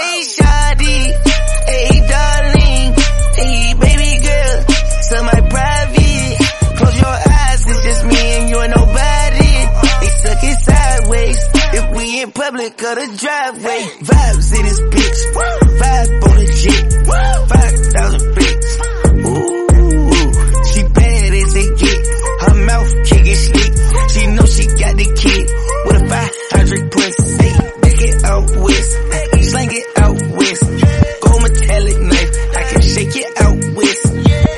Hey shawty, hey darling, hey baby girl, to my private. Close your eyes, it's just me and you and nobody. They suck it sideways, if we in public or the driveway. Vibes in this bitch, vibe.